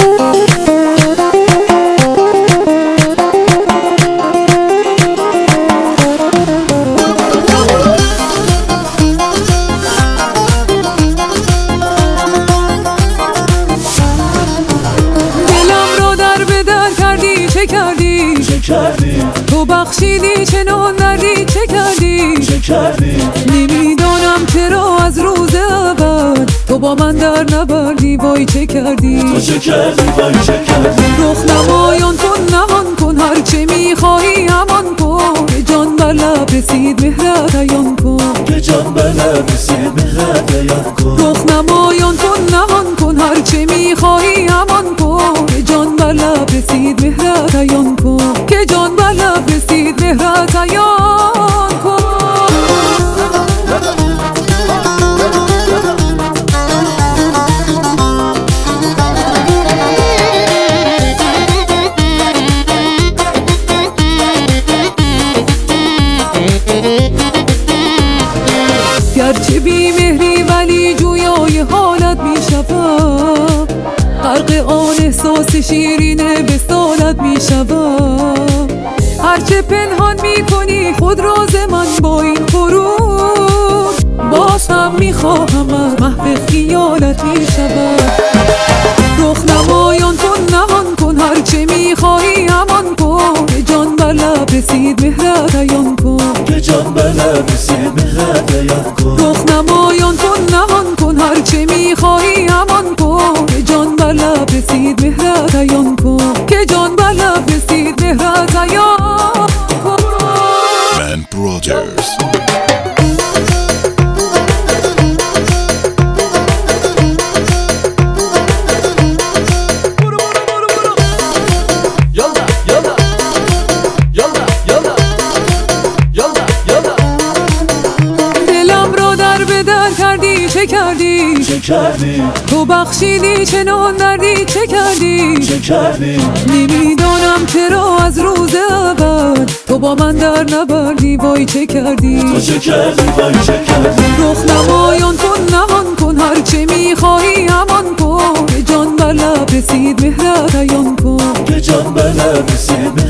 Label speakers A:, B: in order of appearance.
A: چه کردی تو بخشیدی چنان دردی چه کردی نمیدانم چرا از روز اول تو با من در نبردی وای چه کردی رخ نمایان کن نهان کن هرچه میخواهی همان کن که جان بر لب رسید مهرت عیان کن رخ نمایان کن نهان کن هرچه میخواهی همان کن که جان بر لب رسید مهرت عیان کن که جان بر لب رسید مهرت عیان کن گرچه بی مهری ولی جویای حالت میشوم غرق آن احساس شیرین وصالت میشوم هرچه پنهان میکنی خود راز من با این غرور باز هم میخواهم از محو خیالت میشوم رخ نمایان کن نهان کن هرچه میخواهی همان کن که جان بر لب رسید مهرت عیان کن رخ نمایان کن نهان کن هرچه میخواهی همان کن که جان بر لب رسید مهرت عیان کن که جان بر لب رسید مهرت عیان کن
B: من برادرز
A: چه کردی تو بخشیدی چنان دردی چه کردی نمیدانم چرا از روز اول تو با من در نبردی وای چه کردی رخ نمایان کن نهان کن هرچه میخواهی همان کن که جان بر لب رسید مهرت عیان کن